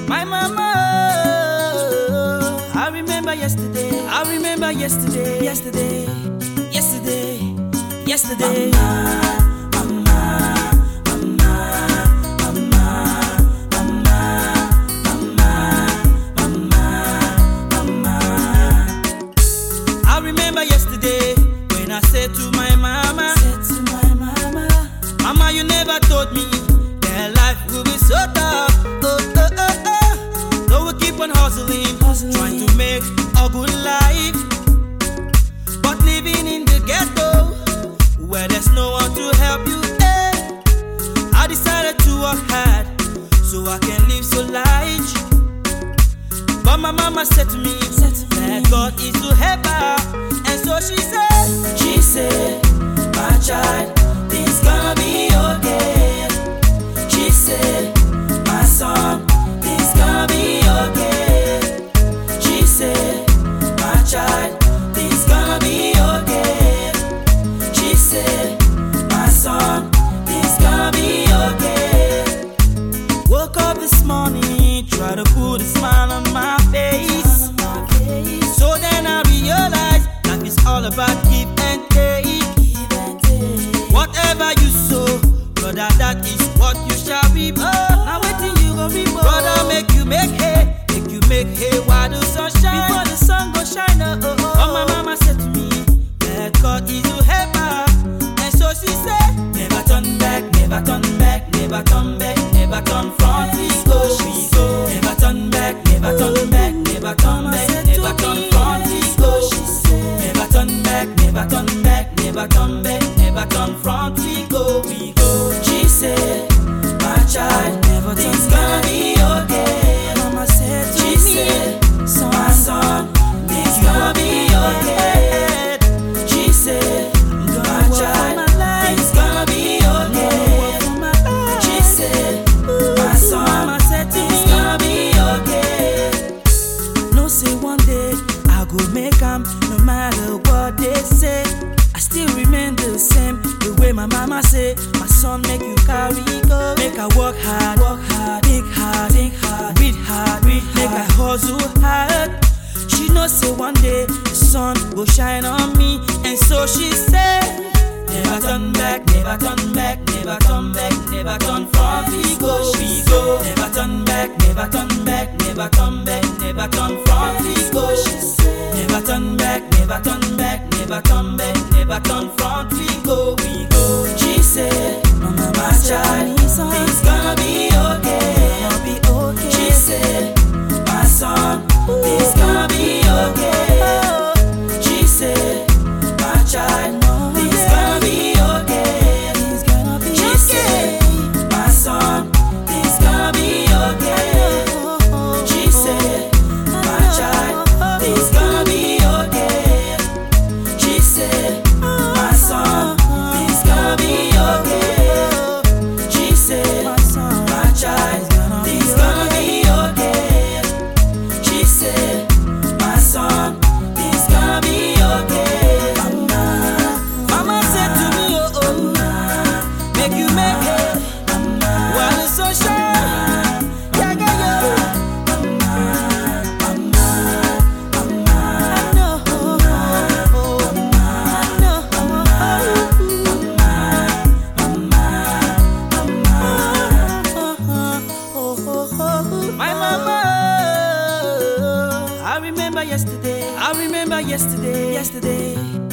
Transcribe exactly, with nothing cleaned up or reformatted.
My mama, I remember yesterday. I remember yesterday, yesterday, yesterday, yesterday. Mama, mama, mama, mama, mama, mama, mama, mama. I remember yesterday when I said to my mama, said to my mama, Mama, you never told me that life will be so tough. Oh, oh, oh, oh. So we keep on hustling, hustling, trying to make a good life, but living in the ghetto where there's no one to help you. Eh. I decided to work hard so I can live so large. But my mama said to me, said to that me, God is to help her. And so she said, she said, my child, things gonna be okay. She said, my son, things gonna be okay. She said, my child, things gonna be okay. She said, my son, things gonna be okay. Woke up this morning, try to put a smile on my face. So then I realized life is all about give and take. Whatever you sow, brother, that is what you shall reap. Oh, now waiting you go reap. Brother, make you make hay, make you make hay while the sun shine. Before the sun go shine. Oh, oh, oh. Oh, my mama said to me that God is to help her. And so she said, never turn back, never turn back, never turn back, never turn front. We go, we go. Never turn back, never turn back, never turn back, never turn front. We go. Never turn back, never turn back, never turn back, never turn front. We go, we go. She said, my child, never things gonna be okay. Mama said to she me, said, son, my son, things gonna be okay. She said, my child, things gonna be okay. She said, my son, things gonna be okay. No say one day I go make 'em, no matter what they say. I still remain the same, the way my mama say, my son, make you carry go. Make I work hard, work hard, think hard, think hard, read hard, read hard, make I hustle hard. She know say one day the sun will shine on me. And so she said, never turn back, never turn back, never turn back, never turn front. We go, we go. Never turn back, never turn back, never turn back, never turn front. We go. Never turn back, never turn back, never turn back, never turn front. We go, we go. She said, Mama, my child, things gonna be okay. Gonna be okay. She said, my son, things gonna be okay. She said, my child, things gonna be okay. She said, my son, things gonna be okay. She said, my child, things gonna be okay. She said, my son, things gonna be okay. She said, my child, things gonna be okay. She said, my son, things gonna be okay. Mama, mama said to me, oh oh, make you make it while the sun shine. Yeah, yeah, yeah. Mama, mama, mama, I know, oh, I know, my mama. I remember yesterday, I remember yesterday, yesterday.